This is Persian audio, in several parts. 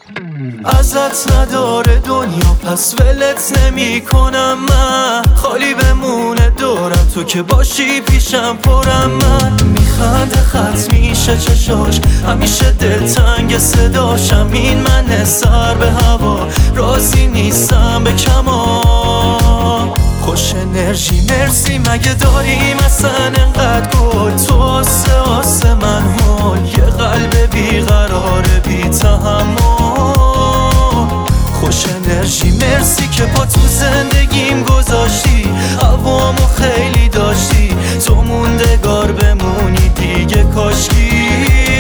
ازت نداره دنیا پس ولت نمی کنم من، خالی بمونه دورم تو که باشی پیشم پرم. من میخنده خط میشه چشاش، همیشه دلتنگ صداشم. این من سر به هوا راضی نیستم به کما. خوش انرژی مرسی مگه داریم اصلا انقدر گل؟ تو آسه من هول، یه قلب بیقرار بی تحمل. خوش انرژی مرسی که پا تو زندگیم گذاشتی، هوامو خیلی داشتی، تو موندگار بمونی دیگه کاشکی.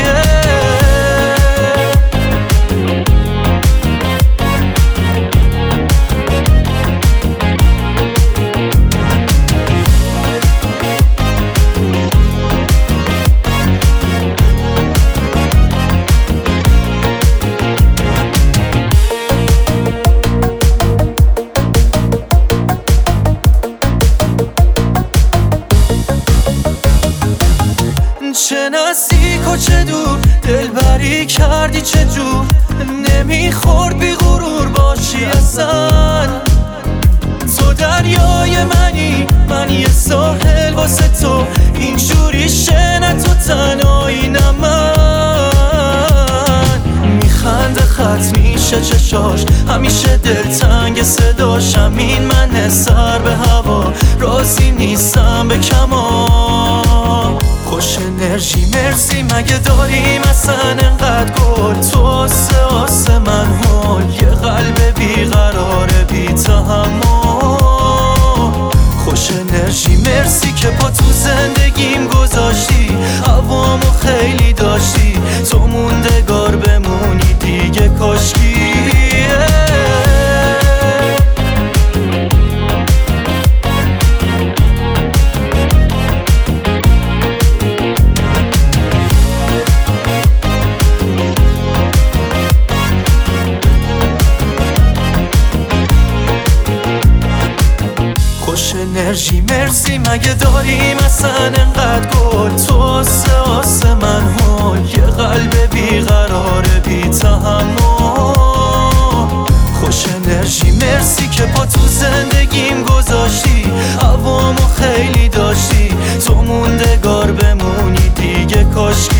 چه نزدیک و چه دور دلبری کردی، چه جور نمیخورد بی غرور باشی اصلا. تو دریای منی، من یه ساحل واسه تو، اینجوری شنه تو تنهایی نه من. میخنده خط میشه چشاش، همیشه دلتنگ صداشم. این من سر به هوا راضی نیستم به کما. خوش انرژی مرسی مگه داریم اصلا انقدر گل؟ تو آسه من هول، یه قلب بیقرار بی تحمل. خوش انرژی مرسی که پا تو زندگیم گذاشتی، هوامو خیلی داشتی، تو موندگار بمونی دیگه کاشکی. خوش انرژی مرسی مگه داریم اصلا انقدر گل؟ تو آسه من هول، یه قلب بیقرار بی تحمل. خوش انرژی مرسی که پا تو زندگیم گذاشتی، هوامو خیلی داشتی، تو موندگار بمونی دیگه کاشکی.